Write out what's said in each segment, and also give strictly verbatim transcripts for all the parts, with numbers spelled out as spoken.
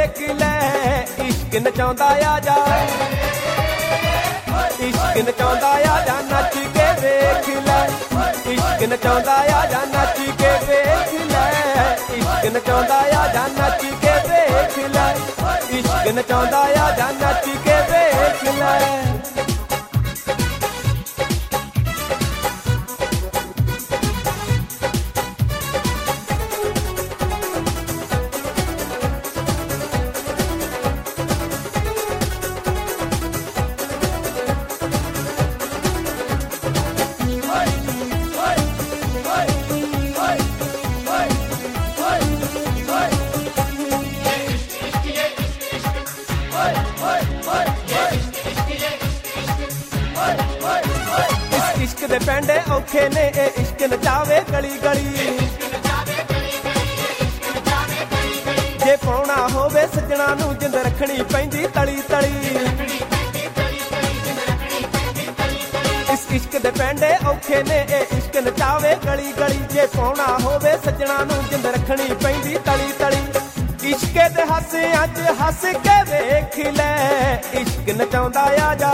ਵੇਖ ਲੈ ਇਸ਼ਕ ਨਚਾਉਂਦਾ ਆ ਜਾ ਇਸ਼ਕ ਨਚਾਉਂਦਾ ਆ ਜਾ ਨੱਚ ਕੇ ਵੇਖ ਲੈ ਇਸ਼ਕ ਨਚਾਉਂਦਾ ਆ ਜਾ ਨੱਚ ਕੇ ਵੇਖ ਲੈ ਇਸ਼ਕ ਨਚਾਉਂਦਾ ਆ ਜਾ ਨੱਚ ਕੇ ਵੇਖ ਲੈ ਇਸ਼ਕ ਨਚਾਉਂਦਾ ਆ ਜਾ ਨੱਚ ਕੇ ਵੇਖ ਲੈ इश्क दे पैंडे औखे ने ए इश्क नचावे गली गली जे पाउणा होवे सजना नू जिंद रखनी पैंदी तली तली इस इश्क दे पैंडे औखे ने ए इश्क नचावे गली गली जे पाउणा होवे सजना नू जिंद रखनी पैंदी तली तली इश्क दे हासियां च हस के वेख ले इश्क नचाउंदा आ जा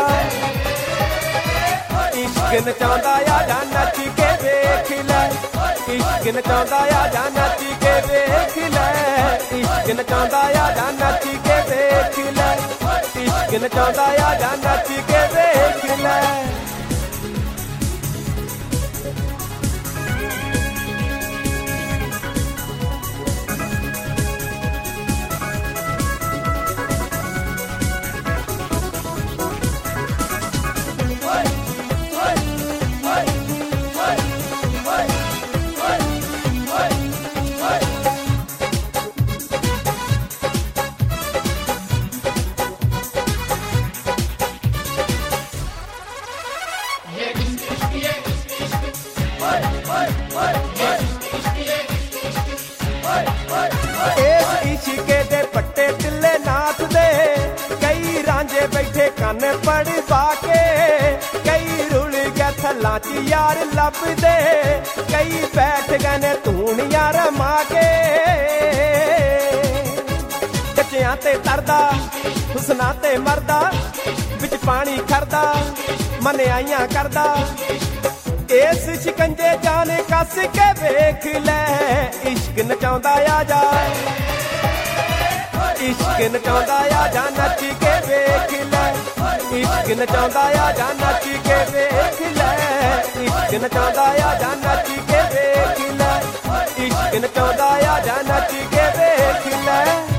इश्क नचाउंदा आ जा नच के वेख ले इश्क नचाउंदा आ जा नच के वेख ले इश्क नचाउंदा आ जा नच के वेख ले इश्क नचाउंदा आ जा नच के वेख ले इश्के दे पट्टे टिल्ले नाथ दे कई रांझे बैठे कन पड़ पाके कई रुल गया थल्ला च यार लब दे कई बैठ गए ने धूनियां रमा के कच्चियां ते तरदा हुसना ते मरदा बिच पानी खरदा मनियाइयां करदा इस शिकंजे जाने कस के वेख ले इश्क नचाउंदा आ जा इश्क नचाउंदा आ जा नच के वेख ले इश्क नचाउंदा आ जा नच के वेख ले इश्क नचाउंदा आ जा नच के वेख ले इश्क नचाउंदा आ जा नच के वेख ले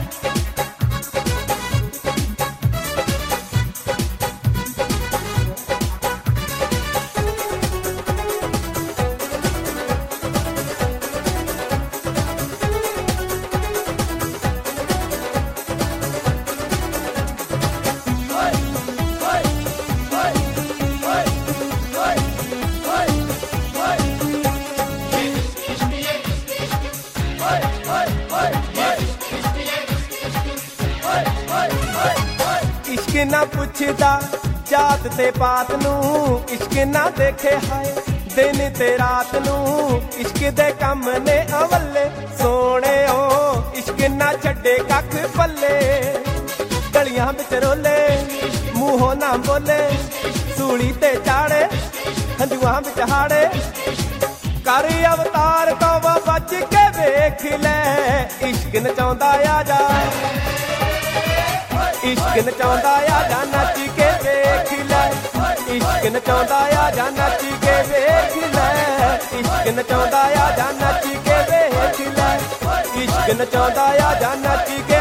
इश्क ना पुछदा जात ते पात नू इश्क ना देखे हाय दिन ते रात नू इश्क दे कम ने अवले सोने ओ इश्क ना छड्डे कख पल्ले गलियां विच रोले मूहों ना बोले सूली ते चाड़े हंजुआं विच हाड़े कर अवतार तौबा बच के वेख ले इश्क नचाउंदा आ जा इश्क नचाउंदा आ जा नच के वेख ले इश्क नचाउंदा आ जा नच के वेख ले इश्क नचाउंदा आ जा नच के वेख ले इश्क नचाउंदा आ जा नच के